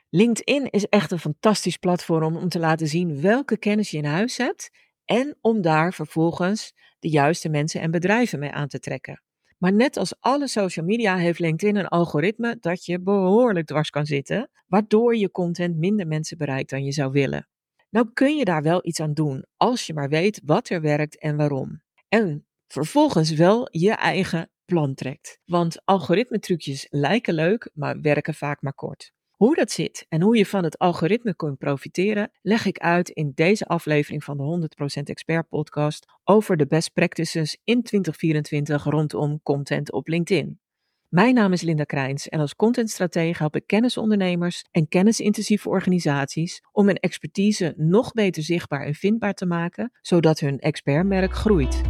LinkedIn is echt een fantastisch platform om te laten zien welke kennis je in huis hebt en om daar vervolgens de juiste mensen en bedrijven mee aan te trekken. Maar net als alle social media heeft LinkedIn een algoritme dat je behoorlijk dwars kan zitten, waardoor je content minder mensen bereikt dan je zou willen. Nou kun je daar wel iets aan doen, als je maar weet wat er werkt en waarom. En vervolgens wel je eigen plan trekt. Want algoritmetrucjes lijken leuk, maar werken vaak maar kort. Hoe dat zit en hoe je van het algoritme kunt profiteren, leg ik uit in deze aflevering van de 100% Expert podcast over de best practices in 2024 rondom content op LinkedIn. Mijn naam is Linda Krijns en als contentstratege help ik kennisondernemers en kennisintensieve organisaties om hun expertise nog beter zichtbaar en vindbaar te maken, zodat hun expertmerk groeit.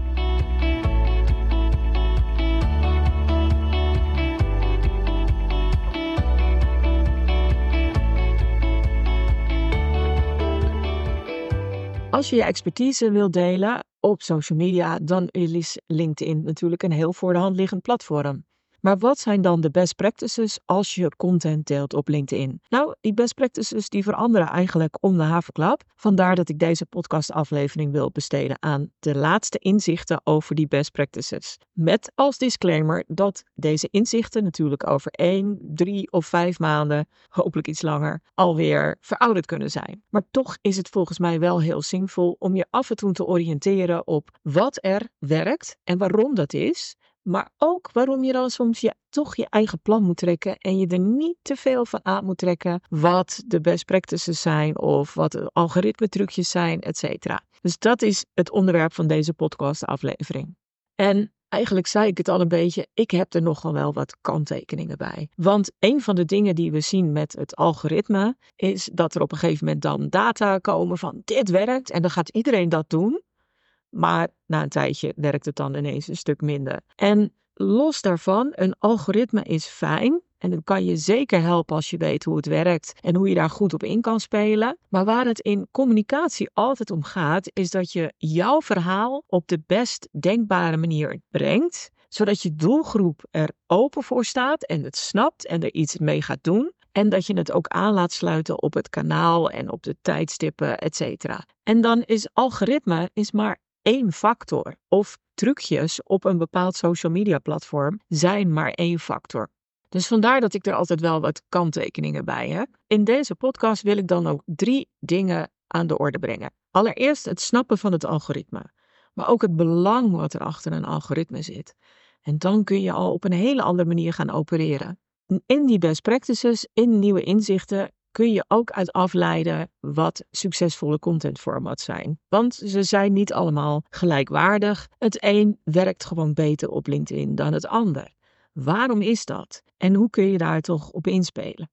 Als je je expertise wilt delen op social media, dan is LinkedIn natuurlijk een heel voor de hand liggend platform. Maar wat zijn dan de best practices als je content deelt op LinkedIn? Nou, die best practices die veranderen eigenlijk om de haverklap. Vandaar dat ik deze podcastaflevering wil besteden aan de laatste inzichten over die best practices. Met als disclaimer dat deze inzichten natuurlijk over 1, 3 of 5 maanden, hopelijk iets langer, alweer verouderd kunnen zijn. Maar toch is het volgens mij wel heel zinvol om je af en toe te oriënteren op wat er werkt en waarom dat is. Maar ook waarom je dan soms toch je eigen plan moet trekken en je er niet te veel van aan moet trekken wat de best practices zijn of wat de algoritmetrucjes zijn, etc. Dus dat is het onderwerp van deze podcastaflevering. En eigenlijk zei ik het al een beetje, ik heb er nogal wel wat kanttekeningen bij. Want een van de dingen die we zien met het algoritme is dat er op een gegeven moment dan data komen van dit werkt en dan gaat iedereen dat doen. Maar na een tijdje werkt het dan ineens een stuk minder. En los daarvan, een algoritme is fijn. En het kan je zeker helpen als je weet hoe het werkt en hoe je daar goed op in kan spelen. Maar waar het in communicatie altijd om gaat, is dat je jouw verhaal op de best denkbare manier brengt. Zodat je doelgroep er open voor staat en het snapt en er iets mee gaat doen. En dat je het ook aan laat sluiten op het kanaal en op de tijdstippen, etc. En dan is algoritme maar één factor. Of trucjes op een bepaald social media platform zijn maar één factor. Dus vandaar dat ik er altijd wel wat kanttekeningen bij heb. In deze podcast wil ik dan ook 3 dingen aan de orde brengen. Allereerst het snappen van het algoritme. Maar ook het belang wat er achter een algoritme zit. En dan kun je al op een hele andere manier gaan opereren. In die best practices, in nieuwe inzichten, kun je ook uit afleiden wat succesvolle contentformats zijn. Want ze zijn niet allemaal gelijkwaardig. Het een werkt gewoon beter op LinkedIn dan het ander. Waarom is dat? En hoe kun je daar toch op inspelen?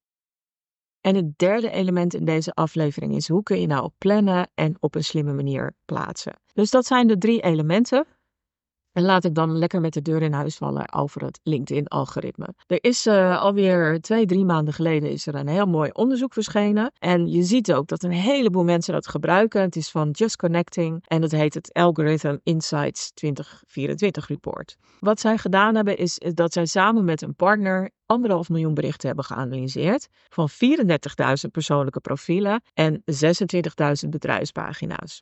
En het derde element in deze aflevering is hoe kun je nou plannen en op een slimme manier plaatsen. Dus dat zijn de 3 elementen. En laat ik dan lekker met de deur in huis vallen over het LinkedIn-algoritme. Er is alweer 2-3 maanden geleden is er een heel mooi onderzoek verschenen. En je ziet ook dat een heleboel mensen dat gebruiken. Het is van Just Connecting en het heet het Algorithm Insights 2024 Report. Wat zij gedaan hebben is dat zij samen met een partner 1,5 miljoen berichten hebben geanalyseerd. Van 34.000 persoonlijke profielen en 26.000 bedrijfspagina's.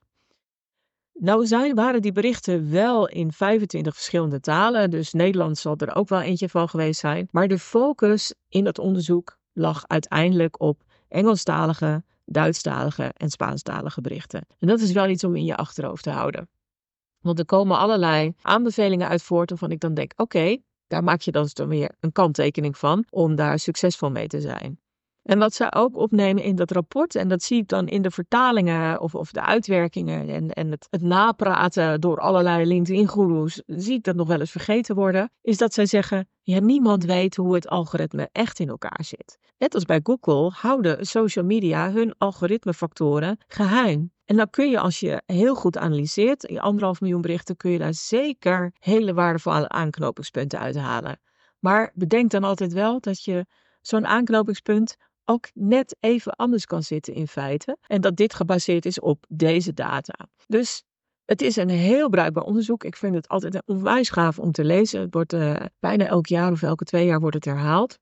Nou waren die berichten wel in 25 verschillende talen, dus Nederlands zal er ook wel eentje van geweest zijn. Maar de focus in dat onderzoek lag uiteindelijk op Engelstalige, Duitstalige en Spaanstalige berichten. En dat is wel iets om in je achterhoofd te houden. Want er komen allerlei aanbevelingen uit voort waarvan ik dan denk, oké, daar maak je dan weer een kanttekening van om daar succesvol mee te zijn. En wat zij ook opnemen in dat rapport, en dat zie ik dan in de vertalingen of de uitwerkingen en het napraten door allerlei LinkedIn-goeroes, zie ik dat nog wel eens vergeten worden, is dat zij zeggen, ja, niemand weet hoe het algoritme echt in elkaar zit. Net als bij Google houden social media hun algoritmefactoren geheim. En dan kun je, als je heel goed analyseert, in 1,5 miljoen berichten, kun je daar zeker hele waardevolle aanknopingspunten uithalen. Maar bedenk dan altijd wel dat je zo'n aanknopingspunt ook net even anders kan zitten in feite. En dat dit gebaseerd is op deze data. Dus het is een heel bruikbaar onderzoek. Ik vind het altijd een onwijs gaaf om te lezen. Het wordt bijna elk jaar of elke 2 jaar wordt het herhaald.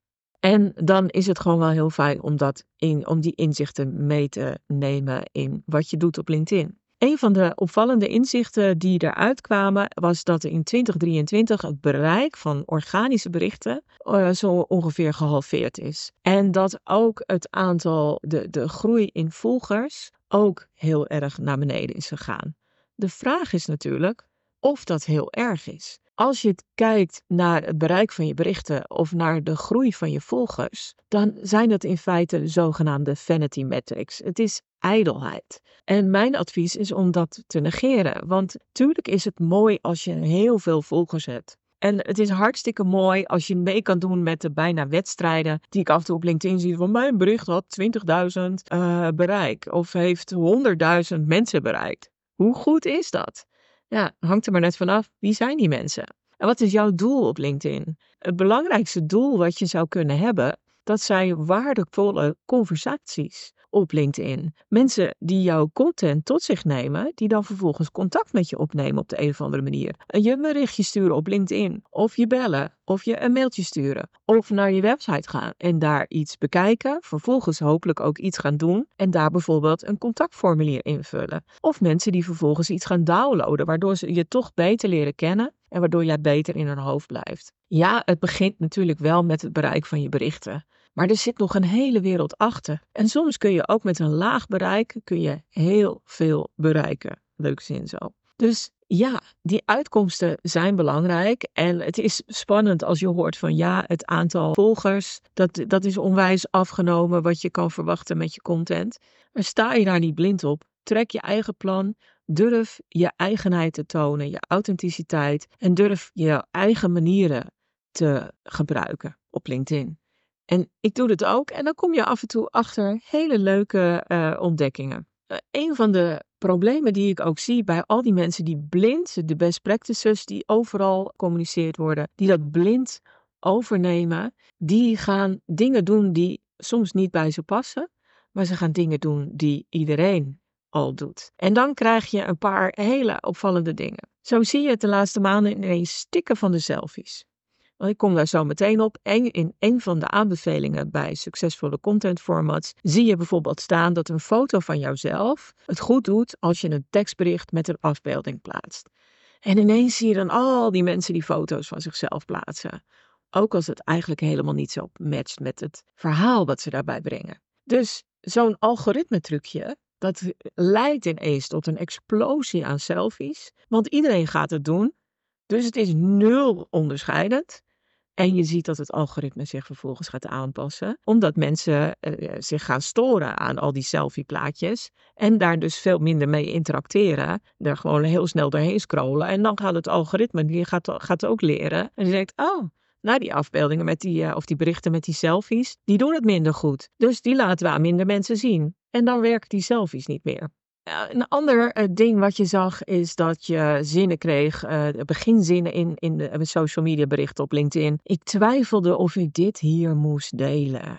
En dan is het gewoon wel heel fijn om die inzichten mee te nemen in wat je doet op LinkedIn. Een van de opvallende inzichten die eruit kwamen was dat in 2023 het bereik van organische berichten zo ongeveer gehalveerd is. En dat ook het aantal, de groei in volgers ook heel erg naar beneden is gegaan. De vraag is natuurlijk of dat heel erg is. Als je kijkt naar het bereik van je berichten of naar de groei van je volgers, dan zijn dat in feite de zogenaamde vanity metrics. Het is ijdelheid. En mijn advies is om dat te negeren. Want tuurlijk is het mooi als je heel veel volgers hebt. En het is hartstikke mooi als je mee kan doen met de bijna wedstrijden die ik af en toe op LinkedIn zie. Van mijn bericht had 20.000 bereik of heeft 100.000 mensen bereikt. Hoe goed is dat? Ja, hangt er maar net vanaf. Wie zijn die mensen? En wat is jouw doel op LinkedIn? Het belangrijkste doel wat je zou kunnen hebben, dat zijn waardevolle conversaties op LinkedIn. Mensen die jouw content tot zich nemen, die dan vervolgens contact met je opnemen op de een of andere manier. Je een berichtje sturen op LinkedIn, of je bellen, of je een mailtje sturen, of naar je website gaan en daar iets bekijken, vervolgens hopelijk ook iets gaan doen en daar bijvoorbeeld een contactformulier invullen. Of mensen die vervolgens iets gaan downloaden, waardoor ze je toch beter leren kennen en waardoor jij beter in hun hoofd blijft. Ja, het begint natuurlijk wel met het bereik van je berichten. Maar er zit nog een hele wereld achter. En soms kun je ook met een laag bereik heel veel bereiken. Leuk zin zo. Dus ja, die uitkomsten zijn belangrijk. En het is spannend als je hoort van ja, het aantal volgers, dat is onwijs afgenomen wat je kan verwachten met je content. Maar sta je daar niet blind op. Trek je eigen plan. Durf je eigenheid te tonen, je authenticiteit. En durf je eigen manieren te gebruiken op LinkedIn. En ik doe het ook en dan kom je af en toe achter hele leuke ontdekkingen. Een van de problemen die ik ook zie bij al die mensen die blind, de best practices die overal communiceerd worden, die dat blind overnemen, die gaan dingen doen die soms niet bij ze passen, maar ze gaan dingen doen die iedereen al doet. En dan krijg je een paar hele opvallende dingen. Zo zie je het de laatste maanden ineens stikken van de selfies. Ik kom daar zo meteen op. En in een van de aanbevelingen bij succesvolle content formats zie je bijvoorbeeld staan dat een foto van jouzelf het goed doet als je een tekstbericht met een afbeelding plaatst. En ineens zie je dan al die mensen die foto's van zichzelf plaatsen. Ook als het eigenlijk helemaal niet zo matcht met het verhaal wat ze daarbij brengen. Dus zo'n algoritme trucje, dat leidt ineens tot een explosie aan selfies. Want iedereen gaat het doen. Dus het is nul onderscheidend. En je ziet dat het algoritme zich vervolgens gaat aanpassen. Omdat mensen zich gaan storen aan al die selfie-plaatjes. En daar dus veel minder mee interacteren. Daar gewoon heel snel doorheen scrollen. En dan gaat het algoritme, die gaat ook leren. En die denkt, oh, nou die afbeeldingen met of die berichten met die selfies, die doen het minder goed. Dus die laten we aan minder mensen zien. En dan werken die selfies niet meer. Een ander ding wat je zag is dat je zinnen kreeg, beginzinnen in de social media berichten op LinkedIn. Ik twijfelde of ik dit hier moest delen.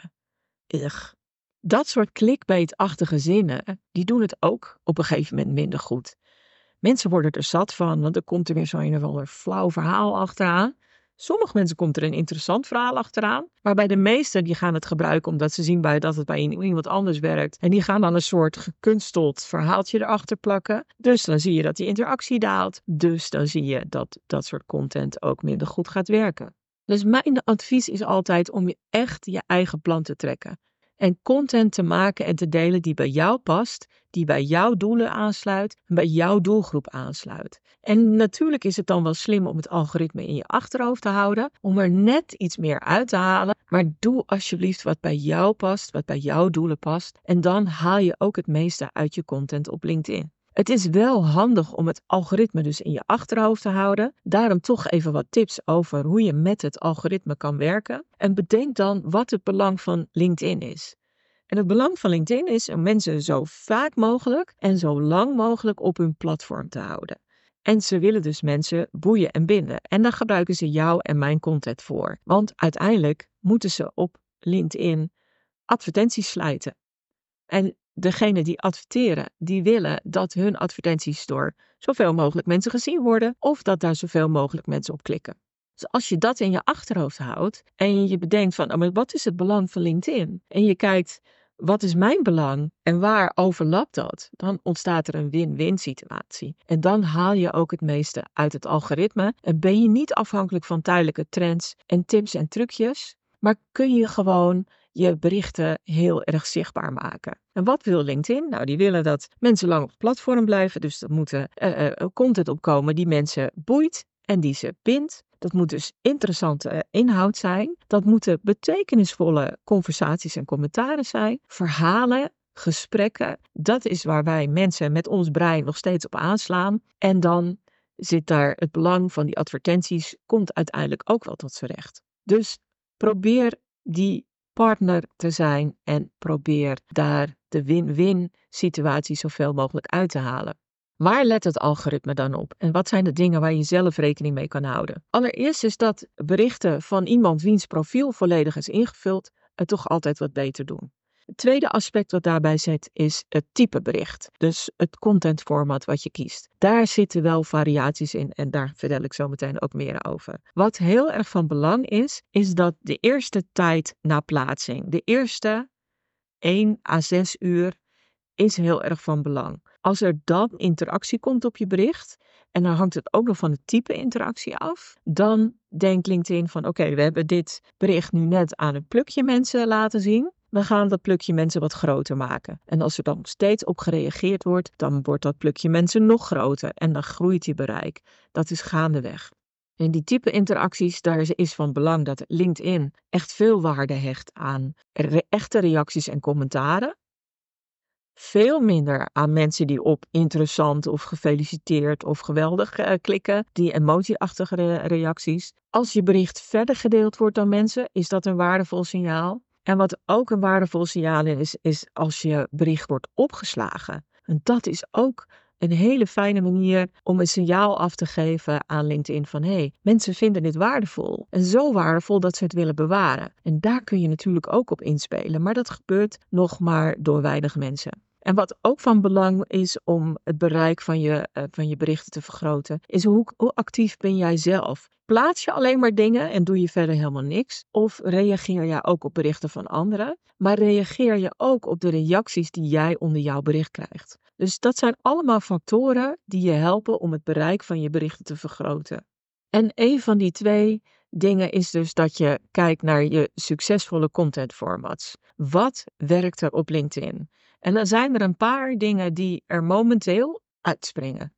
Ugh. Dat soort clickbait-achtige zinnen, die doen het ook op een gegeven moment minder goed. Mensen worden er zat van, want er komt er weer zo'n of ander flauw verhaal achteraan. Sommige mensen komt er een interessant verhaal achteraan. Maar bij de meesten die gaan het gebruiken omdat ze zien dat het bij iemand anders werkt. En die gaan dan een soort gekunsteld verhaaltje erachter plakken. Dus dan zie je dat die interactie daalt. Dus dan zie je dat dat soort content ook minder goed gaat werken. Dus mijn advies is altijd om je echt je eigen plan te trekken. En content te maken en te delen die bij jou past, die bij jouw doelen aansluit en bij jouw doelgroep aansluit. En natuurlijk is het dan wel slim om het algoritme in je achterhoofd te houden, om er net iets meer uit te halen. Maar doe alsjeblieft wat bij jou past, wat bij jouw doelen past. En dan haal je ook het meeste uit je content op LinkedIn. Het is wel handig om het algoritme dus in je achterhoofd te houden. Daarom toch even wat tips over hoe je met het algoritme kan werken. En bedenk dan wat het belang van LinkedIn is. En het belang van LinkedIn is om mensen zo vaak mogelijk en zo lang mogelijk op hun platform te houden. En ze willen dus mensen boeien en binden. En daar gebruiken ze jou en mijn content voor. Want uiteindelijk moeten ze op LinkedIn advertenties sluiten. En degene die adverteren, die willen dat hun advertenties door zoveel mogelijk mensen gezien worden. Of dat daar zoveel mogelijk mensen op klikken. Dus als je dat in je achterhoofd houdt en je bedenkt van, maar wat is het belang van LinkedIn? En je kijkt, wat is mijn belang en waar overlapt dat? Dan ontstaat er een win-win situatie. En dan haal je ook het meeste uit het algoritme en ben je niet afhankelijk van tijdelijke trends en tips en trucjes, maar kun je gewoon je berichten heel erg zichtbaar maken. En wat wil LinkedIn? Nou, die willen dat mensen lang op het platform blijven, dus er moet content opkomen die mensen boeit en die ze bindt. Dat moet dus interessante inhoud zijn. Dat moeten betekenisvolle conversaties en commentaren zijn. Verhalen, gesprekken. Dat is waar wij mensen met ons brein nog steeds op aanslaan. En dan zit daar het belang van die advertenties, komt uiteindelijk ook wel tot z'n recht. Dus probeer die partner te zijn en probeer daar de win-win situatie zoveel mogelijk uit te halen. Waar let het algoritme dan op? En wat zijn de dingen waar je zelf rekening mee kan houden? Allereerst is dat berichten van iemand wiens profiel volledig is ingevuld het toch altijd wat beter doen. Het tweede aspect wat daarbij zit is het type bericht. Dus het contentformat wat je kiest. Daar zitten wel variaties in en daar vertel ik zo meteen ook meer over. Wat heel erg van belang is dat de eerste tijd na plaatsing, de eerste 1 à 6 uur, is heel erg van belang. Als er dan interactie komt op je bericht, en dan hangt het ook nog van het type interactie af, dan denkt LinkedIn van oké, we hebben dit bericht nu net aan een plukje mensen laten zien. We gaan dat plukje mensen wat groter maken. En als er dan nog steeds op gereageerd wordt, dan wordt dat plukje mensen nog groter en dan groeit je bereik. Dat is gaandeweg. In die type interacties, daar is van belang dat LinkedIn echt veel waarde hecht aan echte reacties en commentaren. Veel minder aan mensen die op interessant of gefeliciteerd of geweldig klikken. Die emoji-achtige reacties. Als je bericht verder gedeeld wordt door mensen, is dat een waardevol signaal. En wat ook een waardevol signaal is als je bericht wordt opgeslagen. En dat is ook een hele fijne manier om een signaal af te geven aan LinkedIn van hey, mensen vinden dit waardevol. En zo waardevol dat ze het willen bewaren. En daar kun je natuurlijk ook op inspelen, maar dat gebeurt nog maar door weinig mensen. En wat ook van belang is om het bereik van je berichten te vergroten, is hoe actief ben jij zelf? Plaats je alleen maar dingen en doe je verder helemaal niks? Of reageer jij ook op berichten van anderen? Maar reageer je ook op de reacties die jij onder jouw bericht krijgt? Dus dat zijn allemaal factoren die je helpen om het bereik van je berichten te vergroten. En een van die 2 dingen is dus dat je kijkt naar je succesvolle contentformats. Wat werkt er op LinkedIn? En dan zijn er een paar dingen die er momenteel uitspringen.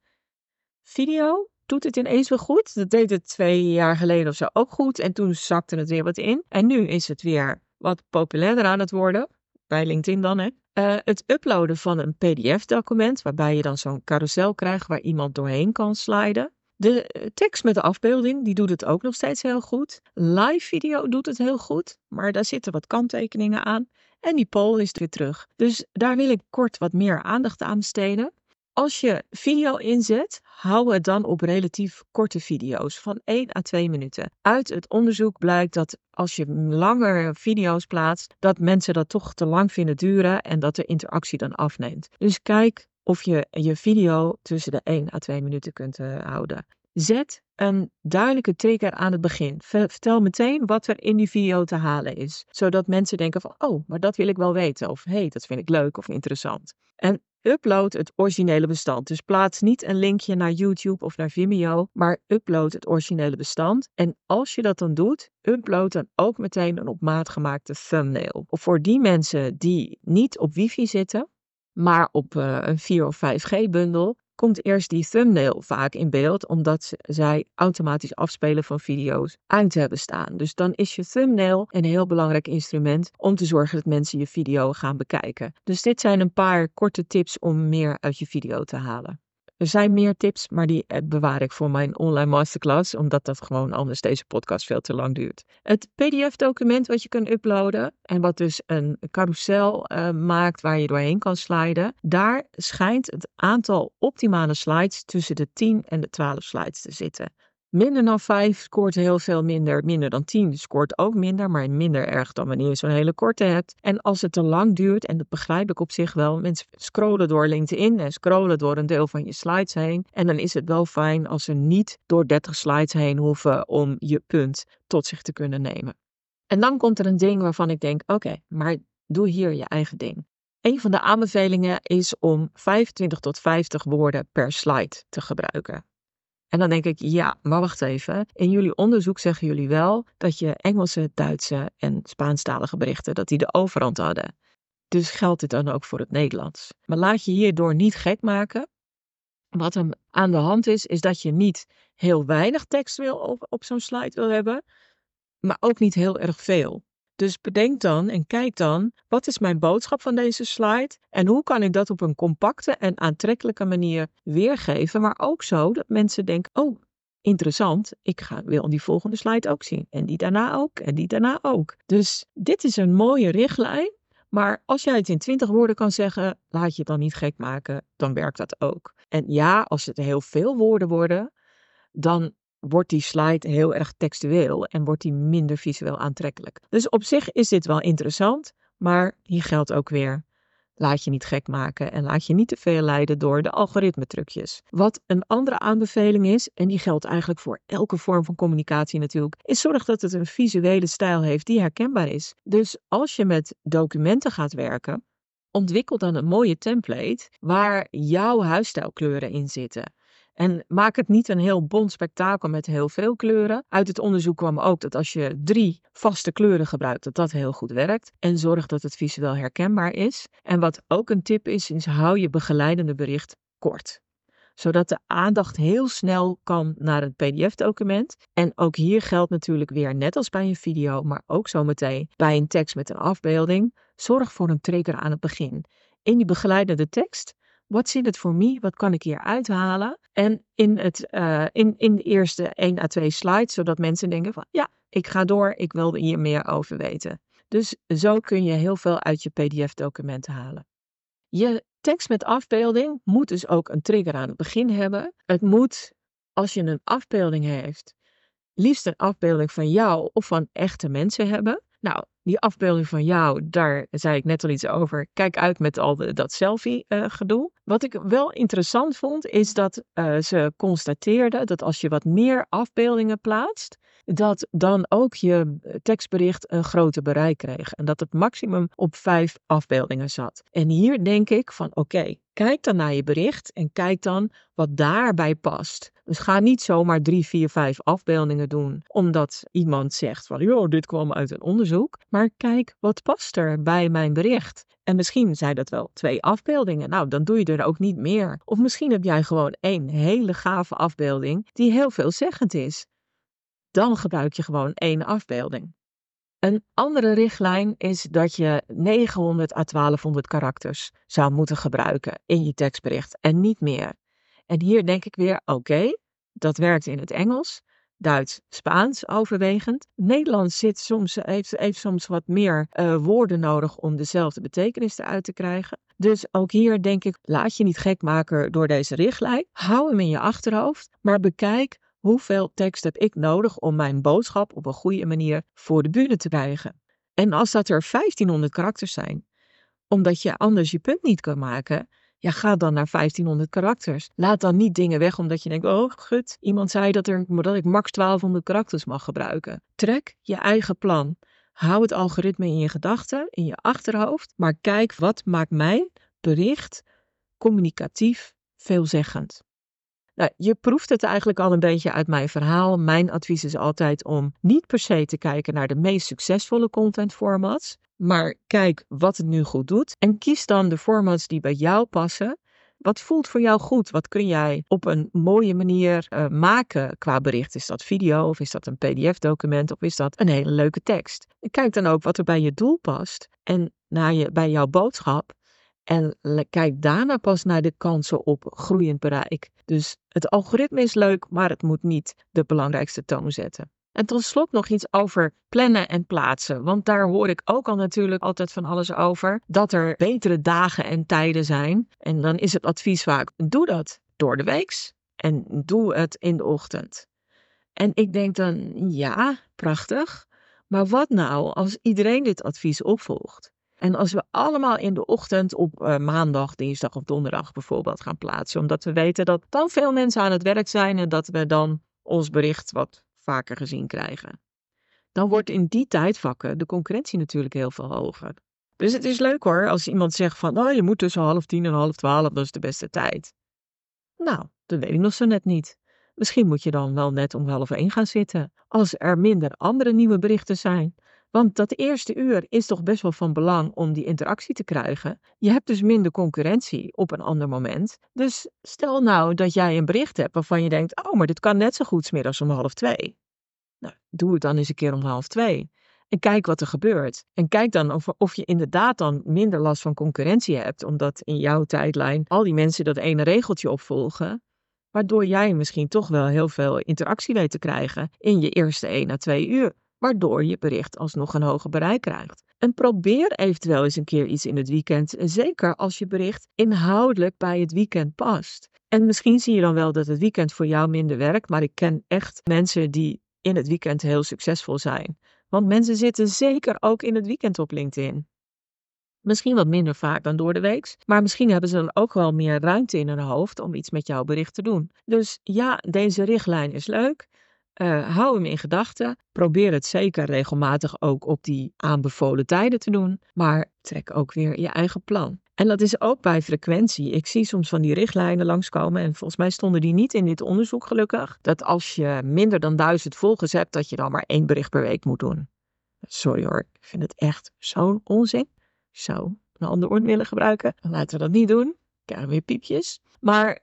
Video doet het ineens weer goed. Dat deed het 2 jaar geleden of zo ook goed. En toen zakte het weer wat in. En nu is het weer wat populairder aan het worden. Bij LinkedIn dan, hè. Het uploaden van een PDF-document, waarbij je dan zo'n carousel krijgt waar iemand doorheen kan sliden. De tekst met de afbeelding, die doet het ook nog steeds heel goed. Live video doet het heel goed, maar daar zitten wat kanttekeningen aan. En die poll is weer terug. Dus daar wil ik kort wat meer aandacht aan besteden. Als je video inzet, hou het dan op relatief korte video's van 1 à 2 minuten. Uit het onderzoek blijkt dat als je langer video's plaatst, dat mensen dat toch te lang vinden duren en dat de interactie dan afneemt. Dus kijk of je je video tussen de 1 à 2 minuten kunt houden. Zet een duidelijke trigger aan het begin. Vertel meteen wat er in die video te halen is. Zodat mensen denken van, oh, maar dat wil ik wel weten. Of, hey, dat vind ik leuk of interessant. En upload het originele bestand. Dus plaats niet een linkje naar YouTube of naar Vimeo, maar upload het originele bestand. En als je dat dan doet, upload dan ook meteen een op maat gemaakte thumbnail. Of voor die mensen die niet op wifi zitten, maar op een 4 of 5G bundel, komt eerst die thumbnail vaak in beeld, omdat zij automatisch afspelen van video's uit hebben staan. Dus dan is je thumbnail een heel belangrijk instrument om te zorgen dat mensen je video gaan bekijken. Dus dit zijn een paar korte tips om meer uit je video te halen. Er zijn meer tips, maar die bewaar ik voor mijn online masterclass, omdat dat gewoon anders deze podcast veel te lang duurt. Het PDF-document wat je kunt uploaden en wat dus een carousel maakt waar je doorheen kan sliden, daar schijnt het aantal optimale slides tussen de 10 en de 12 slides te zitten. Minder dan 5 scoort heel veel minder. Minder dan 10 scoort ook minder, maar minder erg dan wanneer je zo'n hele korte hebt. En als het te lang duurt, en dat begrijp ik op zich wel, mensen scrollen door LinkedIn en scrollen door een deel van je slides heen. En dan is het wel fijn als ze niet door 30 slides heen hoeven om je punt tot zich te kunnen nemen. En dan komt er een ding waarvan ik denk, oké, maar doe hier je eigen ding. Een van de aanbevelingen is om 25 tot 50 woorden per slide te gebruiken. En dan denk ik, ja, maar wacht even. In jullie onderzoek zeggen jullie wel dat je Engelse, Duitse en Spaanstalige berichten, dat die de overhand hadden. Dus geldt dit dan ook voor het Nederlands. Maar laat je hierdoor niet gek maken. Wat er aan de hand is dat je niet heel weinig tekst op zo'n slide wil hebben, maar ook niet heel erg veel. Dus bedenk dan en kijk dan, wat is mijn boodschap van deze slide en hoe kan ik dat op een compacte en aantrekkelijke manier weergeven, maar ook zo dat mensen denken, oh, interessant, wil die volgende slide ook zien en die daarna ook en die daarna ook. Dus dit is een mooie richtlijn, maar als jij het in 20 woorden kan zeggen, laat je het dan niet gek maken, dan werkt dat ook. En ja, als het heel veel woorden worden, dan wordt die slide heel erg textueel en wordt die minder visueel aantrekkelijk. Dus op zich is dit wel interessant, maar hier geldt ook weer, laat je niet gek maken en laat je niet te veel leiden door de algoritmetrucjes. Wat een andere aanbeveling is, en die geldt eigenlijk voor elke vorm van communicatie natuurlijk, is zorg dat het een visuele stijl heeft die herkenbaar is. Dus als je met documenten gaat werken, ontwikkel dan een mooie template waar jouw huisstijlkleuren in zitten. En maak het niet een heel bont spektakel met heel veel kleuren. Uit het onderzoek kwam ook dat als je 3 vaste kleuren gebruikt, dat dat heel goed werkt. En zorg dat het visueel herkenbaar is. En wat ook een tip is hou je begeleidende bericht kort. Zodat de aandacht heel snel kan naar een PDF-document. En ook hier geldt natuurlijk weer, net als bij een video, maar ook zometeen bij een tekst met een afbeelding, zorg voor een trigger aan het begin. In die begeleidende tekst, what's in it for me? Wat kan ik hier uithalen? En in de eerste 1 à 2 slides, zodat mensen denken van, ja, ik ga door, ik wil hier meer over weten. Dus zo kun je heel veel uit je PDF-documenten halen. Je tekst met afbeelding moet dus ook een trigger aan het begin hebben. Het moet, als je een afbeelding heeft, liefst een afbeelding van jou of van echte mensen hebben. Nou, die afbeelding van jou, daar zei ik net al iets over. Kijk uit met al dat selfie-gedoe. Wat ik wel interessant vond, is dat ze constateerden dat als je wat meer afbeeldingen plaatst, dat dan ook je tekstbericht een groter bereik kreeg. En dat het maximum op 5 afbeeldingen zat. En hier denk ik van oké, kijk dan naar je bericht en kijk dan wat daarbij past. Dus ga niet zomaar 3, 4, 5 afbeeldingen doen, omdat iemand zegt van, joh, dit kwam uit een onderzoek. Maar kijk, wat past er bij mijn bericht? En misschien zijn dat wel 2 afbeeldingen. Nou, dan doe je er ook niet meer. Of misschien heb jij gewoon 1 hele gave afbeelding die heel veelzeggend is. Dan gebruik je gewoon 1 afbeelding. Een andere richtlijn is dat je 900 à 1200 karakters zou moeten gebruiken in je tekstbericht en niet meer. En hier denk ik weer, oké, dat werkt in het Engels, Duits, Spaans overwegend. Nederlands heeft soms wat meer woorden nodig om dezelfde betekenis eruit te krijgen. Dus ook hier denk ik, laat je niet gek maken door deze richtlijn. Hou hem in je achterhoofd, maar bekijk hoeveel tekst heb ik nodig om mijn boodschap op een goede manier voor de bühne te krijgen. En als dat er 1500 karakters zijn, omdat je anders je punt niet kan maken, ja, ga dan naar 1500 karakters. Laat dan niet dingen weg omdat je denkt, oh gut, iemand zei dat ik max 1200 karakters mag gebruiken. Trek je eigen plan. Hou het algoritme in je gedachten, in je achterhoofd, maar kijk wat maakt mijn bericht communicatief veelzeggend. Nou, je proeft het eigenlijk al een beetje uit mijn verhaal. Mijn advies is altijd om niet per se te kijken naar de meest succesvolle content formats, maar kijk wat het nu goed doet en kies dan de formats die bij jou passen. Wat voelt voor jou goed? Wat kun jij op een mooie manier maken qua bericht? Is dat video of is dat een PDF-document of is dat een hele leuke tekst? En kijk dan ook wat er bij je doel past en bij jouw boodschap. En kijk daarna pas naar de kansen op groeiend bereik. Dus het algoritme is leuk, maar het moet niet de belangrijkste toon zetten. En tot slot nog iets over plannen en plaatsen. Want daar hoor ik ook al natuurlijk altijd van alles over. Dat er betere dagen en tijden zijn. En dan is het advies vaak, doe dat door de weeks. En doe het in de ochtend. En ik denk dan, ja, prachtig. Maar wat nou als iedereen dit advies opvolgt? En als we allemaal in de ochtend op maandag, dinsdag of donderdag bijvoorbeeld gaan plaatsen. Omdat we weten dat dan veel mensen aan het werk zijn en dat we dan ons bericht wat vaker gezien krijgen. Dan wordt in die tijdvakken de concurrentie natuurlijk heel veel hoger. Dus het is leuk hoor, als iemand zegt van, je moet tussen 11:10 en 11:12, dat is de beste tijd. Nou, dat weet ik nog zo net niet. Misschien moet je dan wel net om 12:30 gaan zitten, als er minder andere nieuwe berichten zijn. Want dat eerste uur is toch best wel van belang om die interactie te krijgen. Je hebt dus minder concurrentie op een ander moment. Dus stel nou dat jij een bericht hebt waarvan je denkt, maar dit kan net zo goed 's middags om 1:30. Nou, doe het dan eens een keer om 1:30. En kijk wat er gebeurt. En kijk dan of je inderdaad dan minder last van concurrentie hebt. Omdat in jouw tijdlijn al die mensen dat ene regeltje opvolgen. Waardoor jij misschien toch wel heel veel interactie weet te krijgen in je eerste 1 à 2 uur. Waardoor je bericht alsnog een hoger bereik krijgt. En probeer eventueel eens een keer iets in het weekend. Zeker als je bericht inhoudelijk bij het weekend past. En misschien zie je dan wel dat het weekend voor jou minder werkt. Maar ik ken echt mensen die in het weekend heel succesvol zijn. Want mensen zitten zeker ook in het weekend op LinkedIn. Misschien wat minder vaak dan door de week, maar misschien hebben ze dan ook wel meer ruimte in hun hoofd om iets met jouw bericht te doen. Dus ja, deze richtlijn is leuk. Hou hem in gedachten. Probeer het zeker regelmatig ook op die aanbevolen tijden te doen. Maar trek ook weer je eigen plan. En dat is ook bij frequentie. Ik zie soms van die richtlijnen langskomen. En volgens mij stonden die niet in dit onderzoek gelukkig. Dat als je minder dan 1000 volgers hebt, dat je dan maar 1 bericht per week moet doen. Sorry hoor, ik vind het echt zo'n onzin. Zo, een ander woord willen gebruiken. Dan laten we dat niet doen. Krijgen we weer piepjes. Maar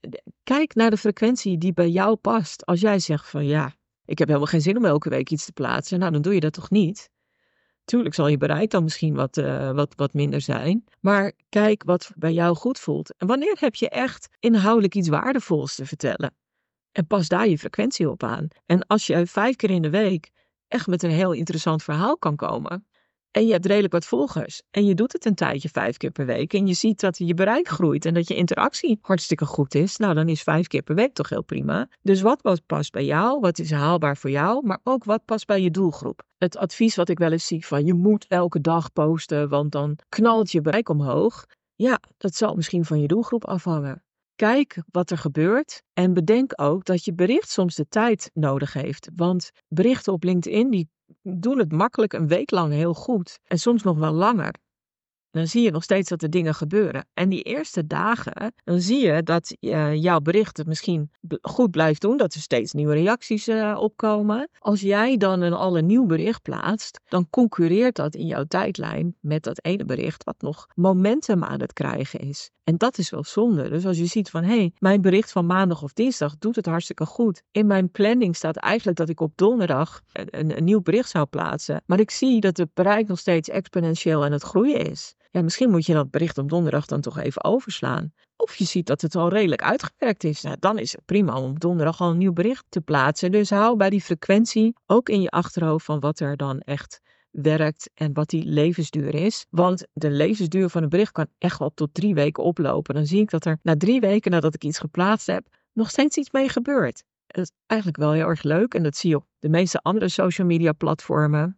kijk naar de frequentie die bij jou past. Als jij zegt van ik heb helemaal geen zin om elke week iets te plaatsen. Nou, dan doe je dat toch niet? Tuurlijk zal je bereik dan misschien wat minder zijn. Maar kijk wat bij jou goed voelt. En wanneer heb je echt inhoudelijk iets waardevols te vertellen? En pas daar je frequentie op aan. En als je 5 keer in de week echt met een heel interessant verhaal kan komen. En je hebt redelijk wat volgers. En je doet het een tijdje 5 keer per week. En je ziet dat je bereik groeit. En dat je interactie hartstikke goed is. Nou, dan is 5 keer per week toch heel prima. Dus wat past bij jou? Wat is haalbaar voor jou? Maar ook wat past bij je doelgroep? Het advies wat ik wel eens zie van je moet elke dag posten. Want dan knalt je bereik omhoog. Ja, dat zal misschien van je doelgroep afhangen. Kijk wat er gebeurt en bedenk ook dat je bericht soms de tijd nodig heeft. Want berichten op LinkedIn die doen het makkelijk een week lang heel goed en soms nog wel langer. Dan zie je nog steeds dat er dingen gebeuren. En die eerste dagen, dan zie je dat jouw bericht het misschien goed blijft doen. Dat er steeds nieuwe reacties opkomen. Als jij dan al een nieuw bericht plaatst, dan concurreert dat in jouw tijdlijn met dat ene bericht wat nog momentum aan het krijgen is. En dat is wel zonde. Dus als je ziet van, mijn bericht van maandag of dinsdag doet het hartstikke goed. In mijn planning staat eigenlijk dat ik op donderdag een nieuw bericht zou plaatsen. Maar ik zie dat het bereik nog steeds exponentieel aan het groeien is. Ja, misschien moet je dat bericht op donderdag dan toch even overslaan. Of je ziet dat het al redelijk uitgewerkt is. Nou, dan is het prima om op donderdag al een nieuw bericht te plaatsen. Dus hou bij die frequentie ook in je achterhoofd van wat er dan echt werkt en wat die levensduur is. Want de levensduur van een bericht kan echt wel tot 3 weken oplopen. Dan zie ik dat er na 3 weken nadat ik iets geplaatst heb, nog steeds iets mee gebeurt. Dat is eigenlijk wel heel erg leuk en dat zie je op de meeste andere social media platformen.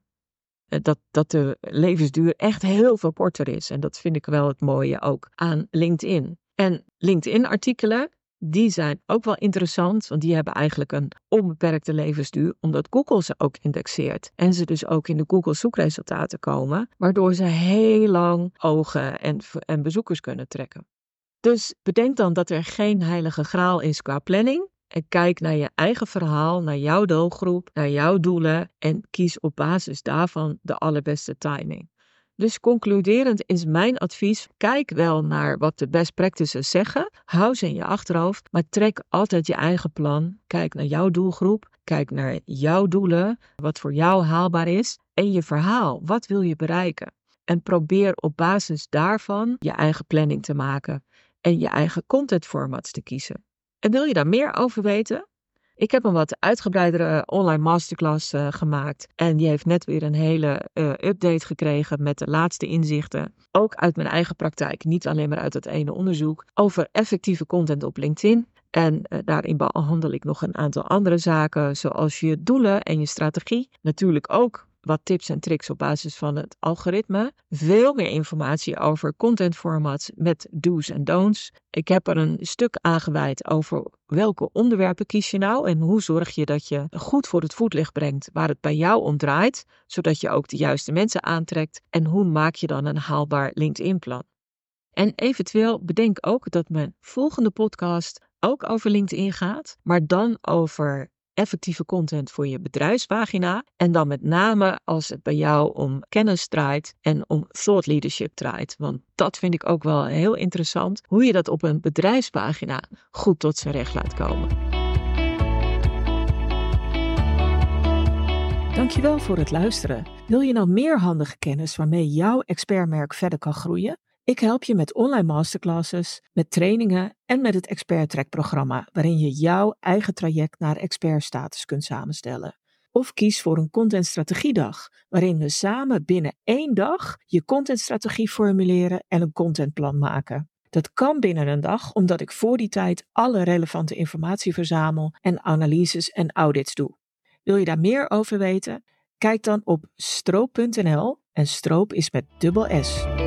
Dat de levensduur echt heel veel korter is. En dat vind ik wel het mooie ook aan LinkedIn. En LinkedIn-artikelen, die zijn ook wel interessant. Want die hebben eigenlijk een onbeperkte levensduur. Omdat Google ze ook indexeert. En ze dus ook in de Google zoekresultaten komen. Waardoor ze heel lang ogen en bezoekers kunnen trekken. Dus bedenk dan dat er geen heilige graal is qua planning. En kijk naar je eigen verhaal, naar jouw doelgroep, naar jouw doelen en kies op basis daarvan de allerbeste timing. Dus concluderend is mijn advies, kijk wel naar wat de best practices zeggen, hou ze in je achterhoofd, maar trek altijd je eigen plan. Kijk naar jouw doelgroep, kijk naar jouw doelen, wat voor jou haalbaar is en je verhaal, wat wil je bereiken? En probeer op basis daarvan je eigen planning te maken en je eigen contentformats te kiezen. En wil je daar meer over weten? Ik heb een wat uitgebreidere online masterclass gemaakt. En die heeft net weer een hele update gekregen met de laatste inzichten. Ook uit mijn eigen praktijk, niet alleen maar uit het ene onderzoek. Over effectieve content op LinkedIn. En daarin behandel ik nog een aantal andere zaken, zoals je doelen en je strategie. Natuurlijk ook wat tips en tricks op basis van het algoritme. Veel meer informatie over content formats met do's en don'ts. Ik heb er een stuk aangeweid over welke onderwerpen kies je nou en hoe zorg je dat je goed voor het voetlicht brengt waar het bij jou om draait, zodat je ook de juiste mensen aantrekt. En hoe maak je dan een haalbaar LinkedIn-plan? En eventueel bedenk ook dat mijn volgende podcast ook over LinkedIn gaat, maar dan over effectieve content voor je bedrijfspagina. En dan met name als het bij jou om kennis draait en om thought leadership draait. Want dat vind ik ook wel heel interessant, hoe je dat op een bedrijfspagina goed tot zijn recht laat komen. Dankjewel voor het luisteren. Wil je nou meer handige kennis waarmee jouw expertmerk verder kan groeien? Ik help je met online masterclasses, met trainingen en met het Expert Track programma, waarin je jouw eigen traject naar expertstatus kunt samenstellen. Of kies voor een contentstrategiedag, waarin we samen binnen 1 dag je contentstrategie formuleren en een contentplan maken. Dat kan binnen een dag, omdat ik voor die tijd alle relevante informatie verzamel en analyses en audits doe. Wil je daar meer over weten? Kijk dan op stroop.nl en stroop is met dubbel S.